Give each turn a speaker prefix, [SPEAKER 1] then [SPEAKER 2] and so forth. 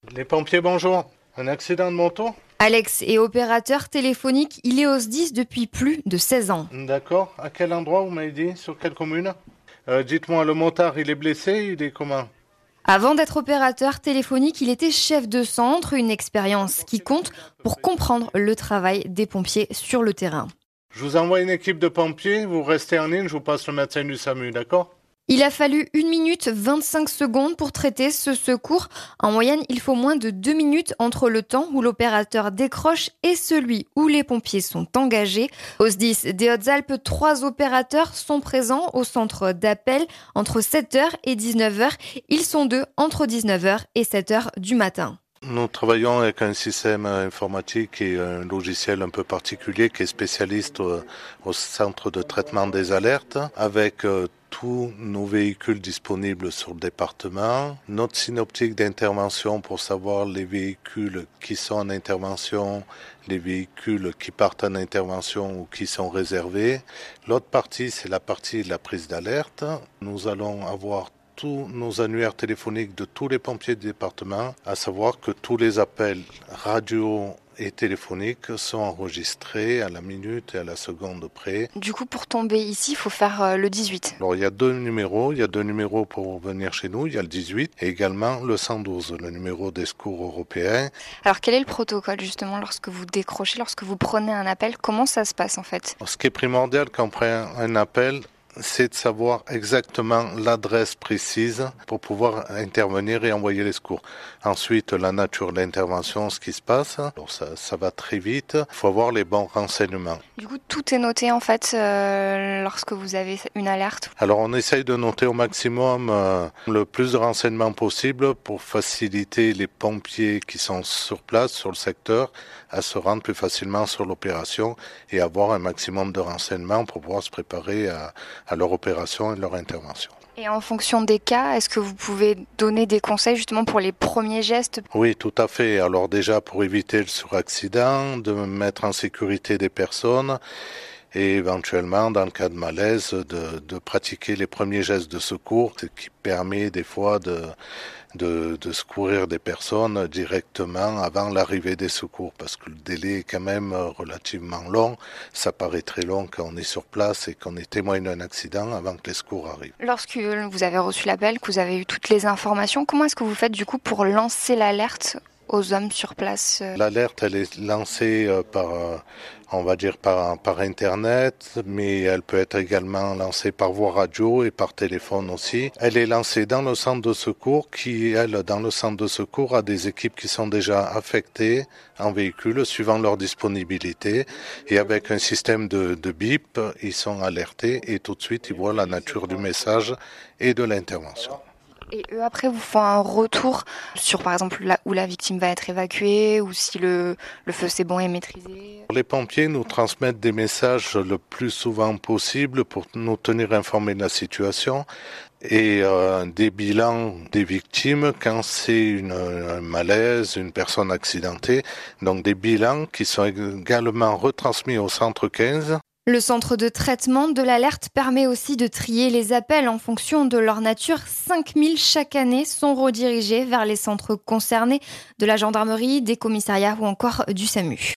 [SPEAKER 1] Les pompiers, bonjour. Un accident de moto?
[SPEAKER 2] Alex est opérateur téléphonique, il est au SDIS depuis plus de 16 ans.
[SPEAKER 1] D'accord. À quel endroit vous m'avez dit? Sur quelle commune? Dites-moi, le motard, il est blessé? Il est comment?
[SPEAKER 2] Avant d'être opérateur téléphonique, il était chef de centre, une expérience qui compte pour comprendre le travail des pompiers sur le terrain.
[SPEAKER 1] Je vous envoie une équipe de pompiers, vous restez en ligne, je vous passe le médecin du SAMU, d'accord?
[SPEAKER 2] Il a fallu 1 minute 25 secondes pour traiter ce secours. En moyenne, il faut moins de 2 minutes entre le temps où l'opérateur décroche et celui où les pompiers sont engagés. Au SDIS des Hautes-Alpes, 3 opérateurs sont présents au centre d'appel entre 7h et 19h. Ils sont 2 entre 19h et 7h du matin.
[SPEAKER 1] Nous travaillons avec un système informatique et un logiciel un peu particulier qui est spécialiste au centre de traitement des alertes avec tous nos véhicules disponibles sur le département, notre synoptique d'intervention pour savoir les véhicules qui sont en intervention, les véhicules qui partent en intervention ou qui sont réservés. L'autre partie, c'est la partie de la prise d'alerte. Nous allons avoir tous nos annuaires téléphoniques de tous les pompiers du département, à savoir que tous les appels radio et téléphoniques sont enregistrés à la minute et à la seconde près.
[SPEAKER 2] Du coup, pour tomber ici, il faut faire le 18.
[SPEAKER 1] Alors, il y a deux numéros pour venir chez nous. Il y a le 18 et également le 112, le numéro des secours européens.
[SPEAKER 2] Alors, quel est le protocole justement lorsque vous décrochez, lorsque vous prenez un appel? Comment ça se passe en fait?
[SPEAKER 1] Ce qui est primordial quand on prend un appel, c'est de savoir exactement l'adresse précise pour pouvoir intervenir et envoyer les secours. Ensuite, la nature de l'intervention, ce qui se passe. Alors ça va très vite. Il faut avoir les bons renseignements.
[SPEAKER 2] Du coup, tout est noté en fait lorsque vous avez une alerte.
[SPEAKER 1] Alors, on essaye de noter au maximum le plus de renseignements possible pour faciliter les pompiers qui sont sur place, sur le secteur, à se rendre plus facilement sur l'opération et avoir un maximum de renseignements pour pouvoir se préparer à leur opération et leur intervention.
[SPEAKER 2] Et en fonction des cas, est-ce que vous pouvez donner des conseils justement pour les premiers gestes?
[SPEAKER 1] Oui, tout à fait. Alors déjà, pour éviter le suraccident, de mettre en sécurité des personnes et éventuellement, dans le cas de malaise, de pratiquer les premiers gestes de secours, ce qui permet des fois de secourir des personnes directement avant l'arrivée des secours, parce que le délai est quand même relativement long. Ça paraît très long quand on est sur place et qu'on est témoin d'un accident avant que les secours arrivent.
[SPEAKER 2] Lorsque vous avez reçu l'appel, que vous avez eu toutes les informations, comment est-ce que vous faites du coup pour lancer l'alerte aux hommes sur place?
[SPEAKER 1] L'alerte, elle est lancée par Internet, mais elle peut être également lancée par voie radio et par téléphone aussi. Elle est lancée dans le centre de secours qui, dans le centre de secours, a des équipes qui sont déjà affectées en véhicule suivant leur disponibilité. Et avec un système de bip, ils sont alertés et tout de suite, ils voient la nature du message et de l'intervention.
[SPEAKER 2] Et eux, après, vous font un retour sur, par exemple, là où la victime va être évacuée ou si le feu c'est bon et maîtrisé.
[SPEAKER 1] Les pompiers nous transmettent des messages le plus souvent possible pour nous tenir informés de la situation et des bilans des victimes quand c'est un malaise, une personne accidentée. Donc des bilans qui sont également retransmis au centre 15.
[SPEAKER 2] Le centre de traitement de l'alerte permet aussi de trier les appels en fonction de leur nature. 5000 chaque année sont redirigés vers les centres concernés de la gendarmerie, des commissariats ou encore du SAMU.